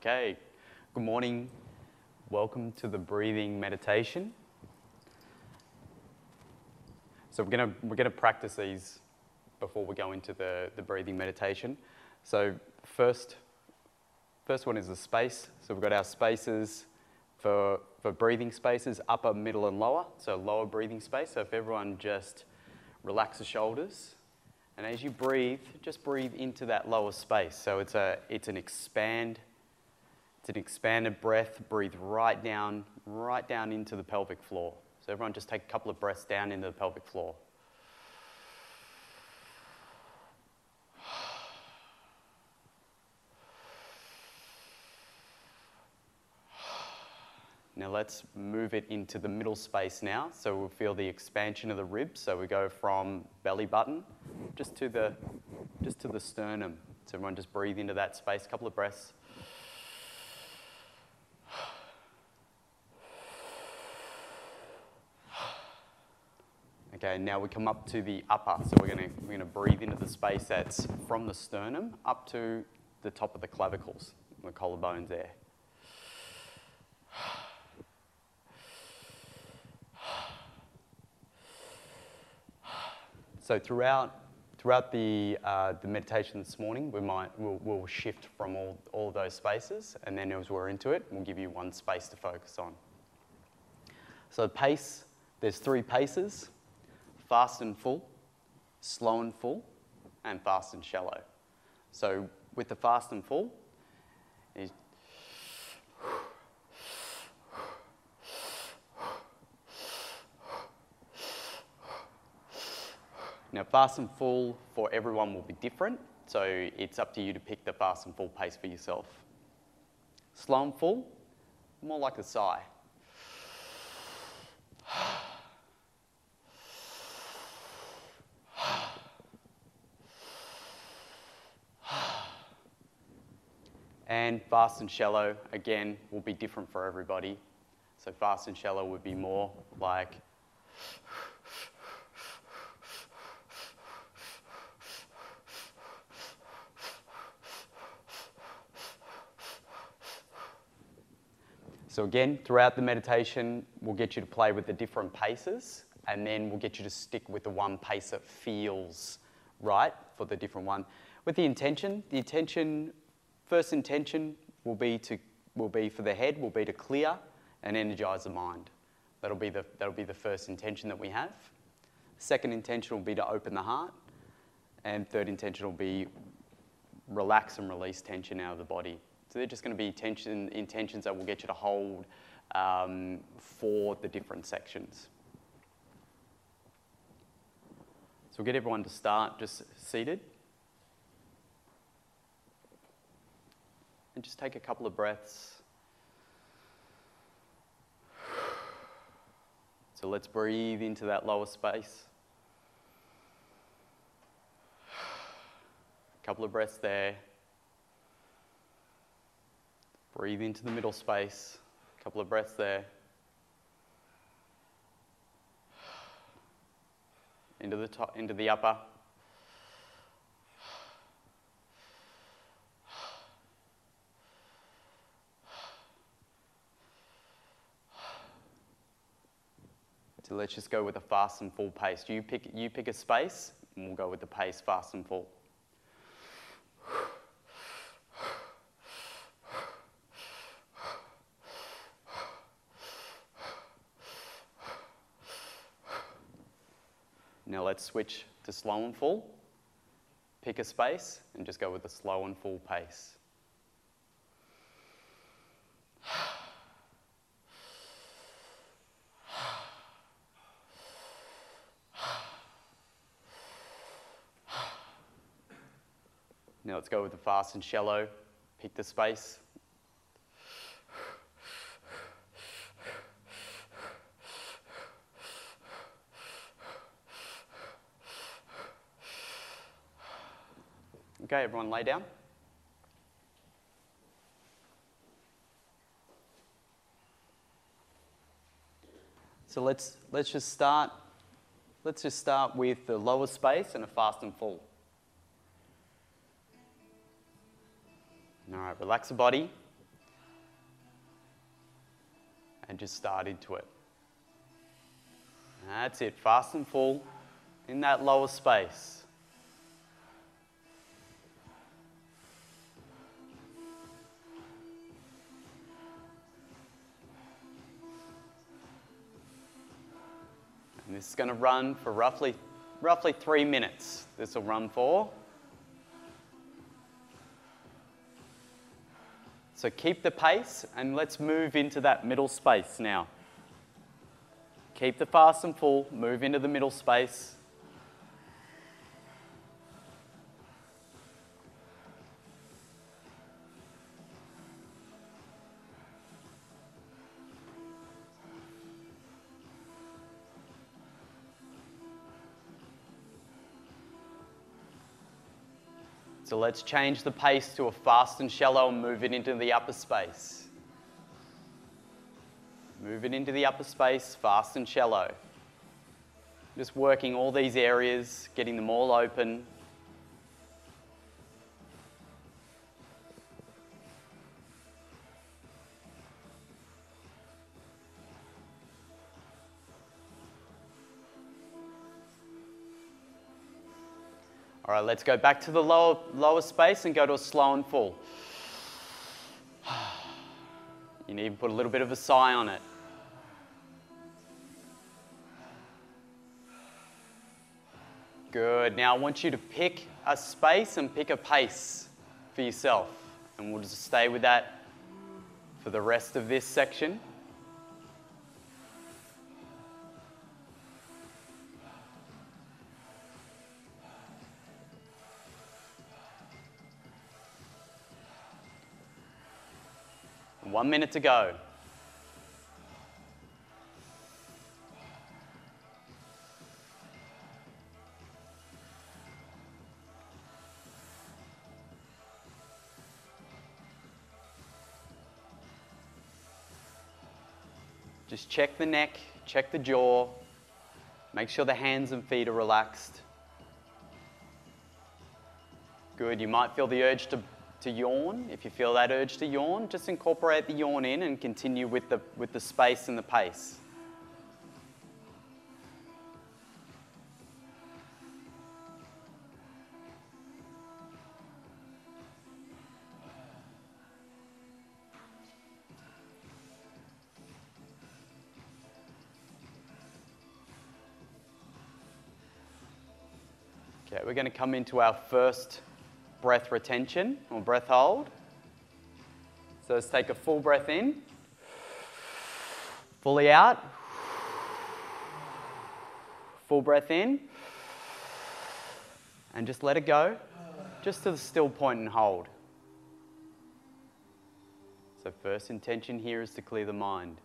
Okay, good morning. Welcome to the breathing meditation. So we're gonna practice these before we go into the breathing meditation. So first one is the space. So we've got our spaces for breathing spaces, upper, middle, and lower. So lower breathing space. So if everyone just relax the shoulders, and as you breathe, just breathe into that lower space. So it's an expanded breath. Breathe right down into the pelvic floor. So everyone just take a couple of breaths down into the pelvic floor. Now let's move it into the middle space now. So we'll feel the expansion of the ribs. So we go from belly button just to the sternum. So everyone just breathe into that space, a couple of breaths. Okay, now we come up to the upper. So we're gonna breathe into the space that's from the sternum up to the top of the clavicles, the collarbones there. So throughout the meditation this morning, we'll shift from all of those spaces, and then as we're into it, we'll give you one space to focus on. So pace, there's 3 paces: fast and full, slow and full, and fast and shallow. So with the fast and full, now fast and full for everyone will be different, so it's up to you to pick the fast and full pace for yourself. Slow and full, more like a sigh. And fast and shallow, again, will be different for everybody. So fast and shallow would be more like so again, throughout the meditation, we'll get you to play with the different paces, and then we'll get you to stick with the one pace that feels right for the different one. With the intention, first intention will be for the head, will be to clear and energize the mind. That'll be the first intention that we have. Second intention will be to open the heart, and third intention will be relax and release tension out of the body. So they're just going to be intentions that will get you to hold for the different sections. So we'll get everyone to start just seated. And just take a couple of breaths. So let's breathe into that lower space. A couple of breaths there. Breathe into the middle space. A couple of breaths there. Into the top, into the upper. So let's just go with a fast and full pace. You pick a space, and we'll go with the pace fast and full. Now let's switch to slow and full. Pick a space and just go with the slow and full pace. Now let's go with the fast and shallow. Pick the space. Okay, everyone lay down. So let's just start with the lower space and a fast and full. All right, relax the body. just start into it. That's it, fast and full in that lower space. And this is going to run for roughly 3 minutes. This will run for. So keep the pace and let's move into that middle space now. Keep the fast and full, move into the middle space. So let's change the pace to a fast and shallow and move it into the upper space. Move it into the upper space, fast and shallow. Just working all these areas, getting them all open. All right, let's go back to the lower space and go to a slow and full. You need to put a little bit of a sigh on it. Good. Now I want you to pick a space and pick a pace for yourself. And we'll just stay with that for the rest of this section. And 1 minute to go. Just check the neck, check the jaw, make sure the hands and feet are relaxed. Good, you might feel the urge to yawn. If you feel that urge to yawn, just incorporate the yawn in and continue with the space and the pace. Okay, we're going to come into our first breath retention or breath hold. So let's take a full breath in, fully out, full breath in, and just let it go, just to the still point and hold. So first intention here is to clear the mind.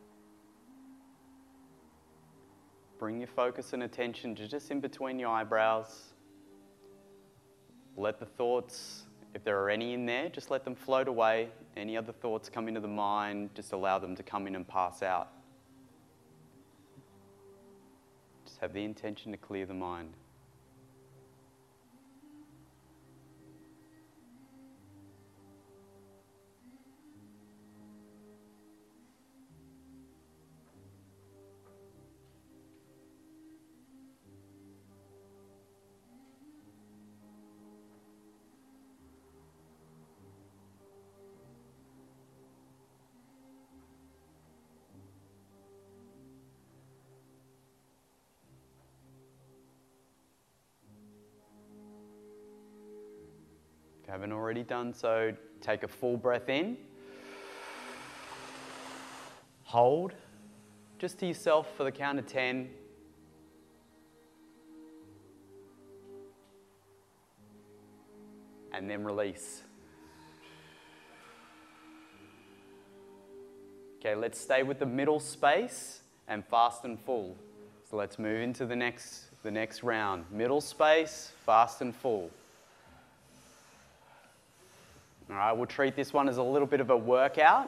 Bring your focus and attention to just in between your eyebrows. Let the thoughts, if there are any in there, just let them float away. Any other thoughts come into the mind, just allow them to come in and pass out. Just have the intention to clear the mind. If you haven't already done so, take a full breath in. Hold, just to yourself for the count of 10. And then release. Okay, let's stay with the middle space and fast and full. So let's move into the next round. Middle space, fast and full. All right, we'll treat this one as a little bit of a workout.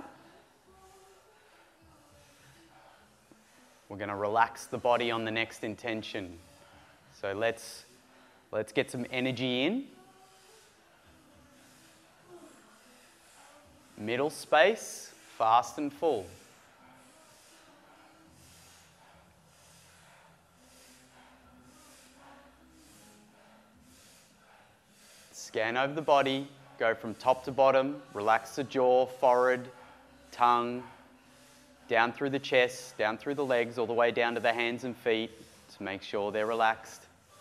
We're going to relax the body on the next intention. So let's get some energy in. Middle space, fast and full. Scan over the body, go from top to bottom, relax the jaw, forehead, tongue, down through the chest, down through the legs, all the way down to the hands and feet to make sure they're relaxed.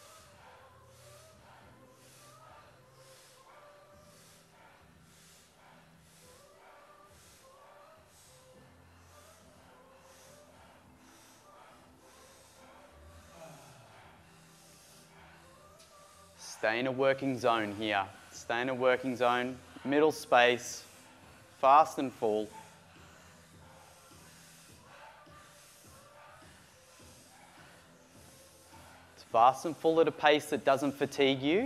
Stay in a working zone here. Stay in a working zone, middle space, fast and full. It's fast and full at a pace that doesn't fatigue you.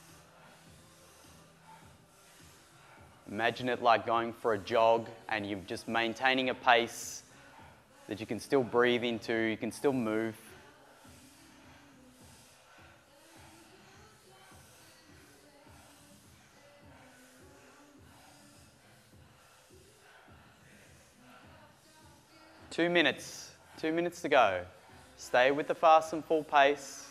Imagine it like going for a jog and you're just maintaining a pace that you can still breathe into, you can still move. Two minutes to go. Stay with the fast and full pace.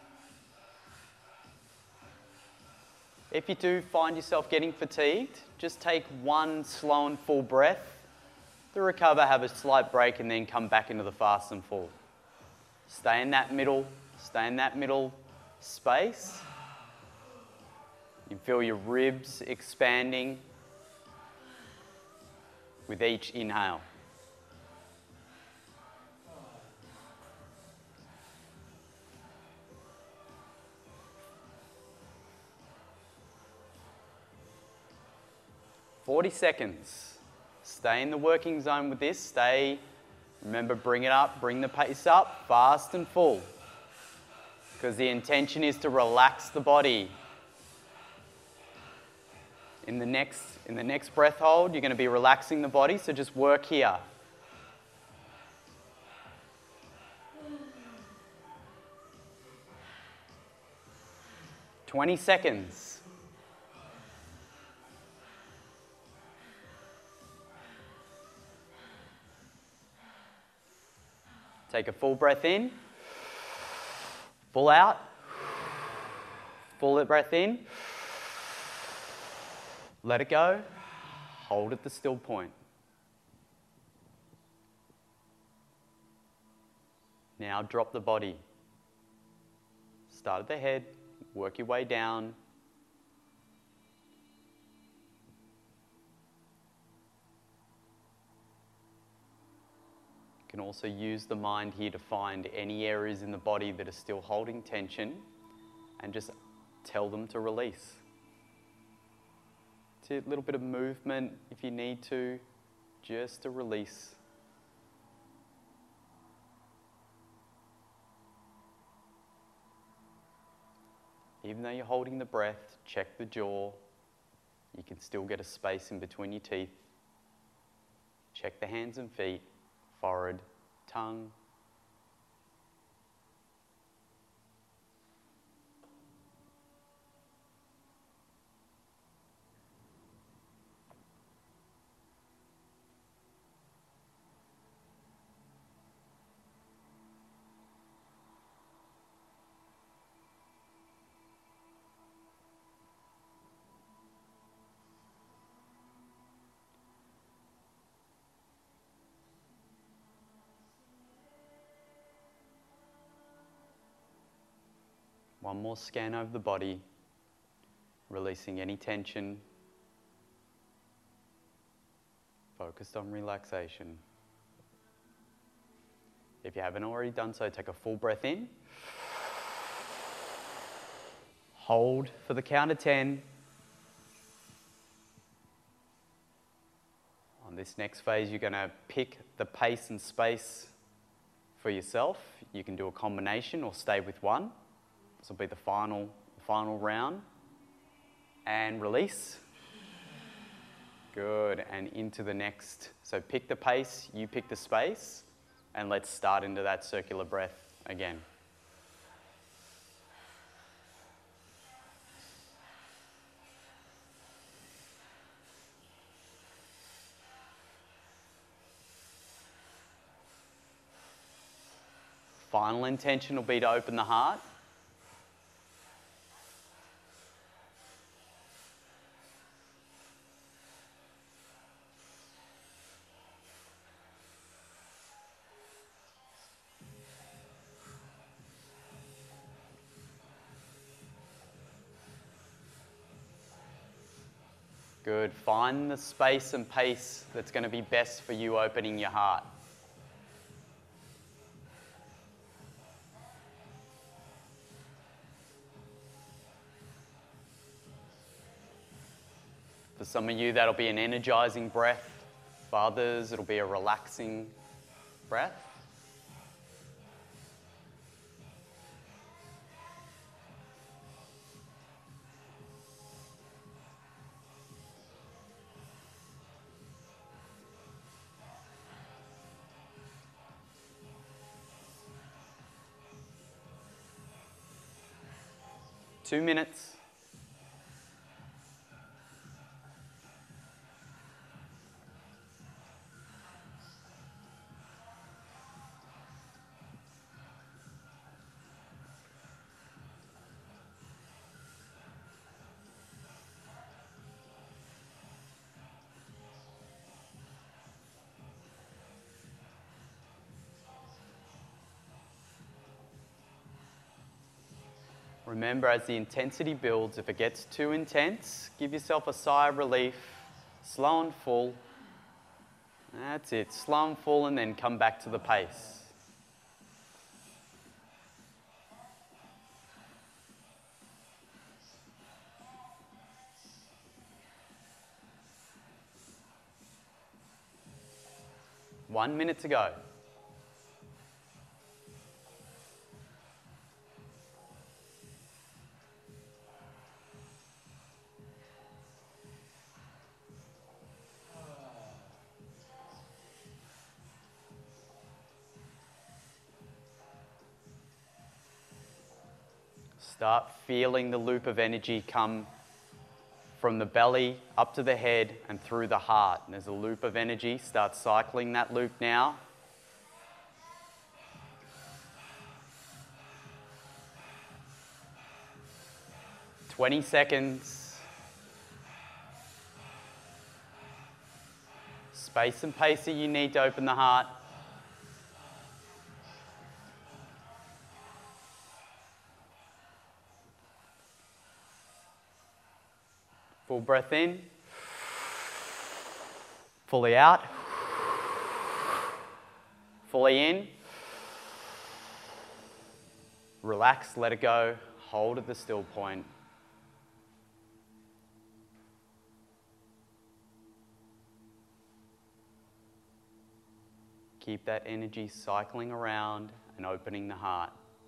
If you do find yourself getting fatigued, just take one slow and full breath to recover, have a slight break, and then come back into the fast and full. Stay in that middle space. You feel your ribs expanding with each inhale. "40 seconds. Stay in the working zone with this. Remember, bring it up, bring the pace up, fast and full. Because the intention is to relax the body. In the next breath hold, you're going to be relaxing the body, so just work here. 20 seconds. Take a full breath in, full out, full breath in, let it go, hold at the still point. Now drop the body. Start at the head, work your way down. You can also use the mind here to find any areas in the body that are still holding tension and just tell them to release. It's a little bit of movement if you need to, just to release. Even though you're holding the breath, check the jaw. You can still get a space in between your teeth. Check the hands and feet, forehead, tongue. One more scan over the body, releasing any tension, focused on relaxation. If you haven't already done so, take a full breath in. Hold for the count of 10. On this next phase, you're going to pick the pace and space for yourself. You can do a combination or stay with one. This will be the final round. And release. Good, and into the next. So pick the pace, you pick the space, and let's start into that circular breath again. Final intention will be to open the heart. Good. Find the space and pace that's going to be best for you opening your heart. For some of you, that'll be an energizing breath. For others, it'll be a relaxing breath. Two minutes. Remember, as the intensity builds, if it gets too intense, give yourself a sigh of relief, slow and full. That's it, slow and full, and then come back to the pace. One minute to go. Start feeling the loop of energy come from the belly up to the head and through the heart. And there's a loop of energy. Start cycling that loop now. "20 seconds. Space and pace that you need to open the heart. Full breath in, fully out, fully in. Relax, let it go, hold at the still point. Keep that energy cycling around and opening the heart.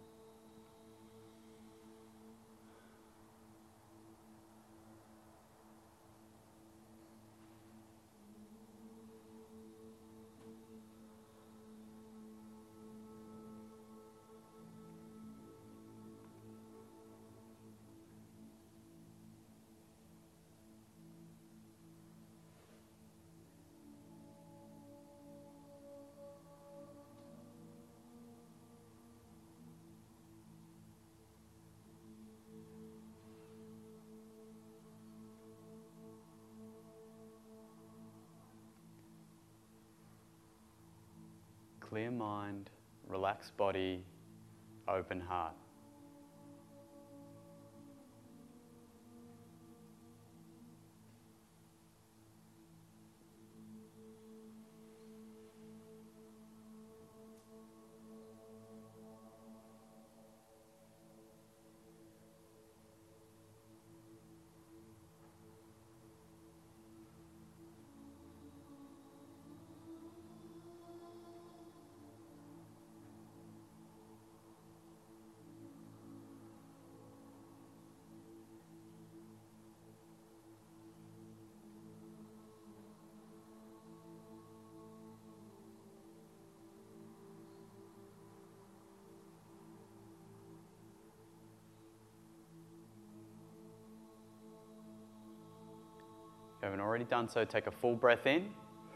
Clear mind, relaxed body, open heart. If you haven't already done so, take a full breath in.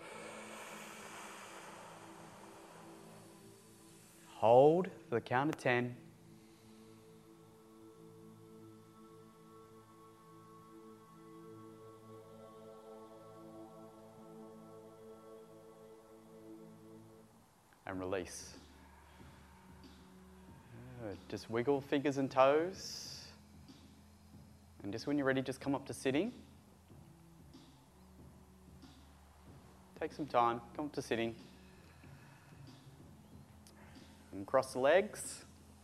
Hold for the count of 10. And release. Just wiggle fingers and toes. And just when you're ready, just come up to sitting. Take some time. Come up to sitting. And cross the legs.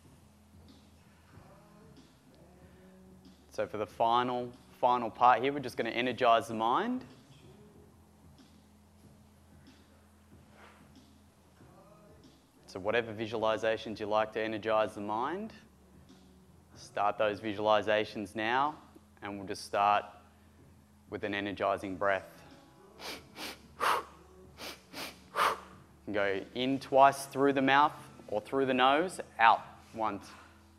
So for the final part here, we're just going to energize the mind. So whatever visualizations you like to energize the mind, start those visualizations now, and we'll just start with an energizing breath. Go in twice through the mouth or through the nose, out once.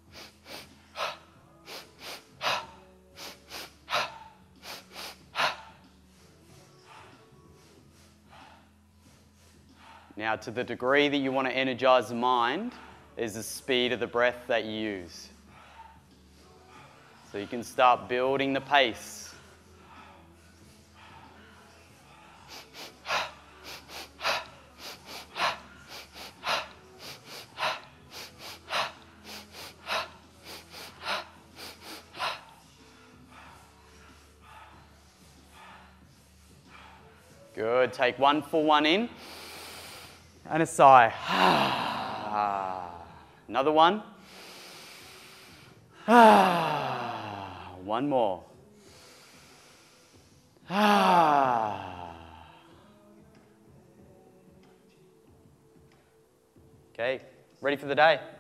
Now, to the degree that you want to energize the mind is the speed of the breath that you use. So you can start building the pace. Good. Take one full one in. And a sigh. Another one. One more. Okay, ready for the day?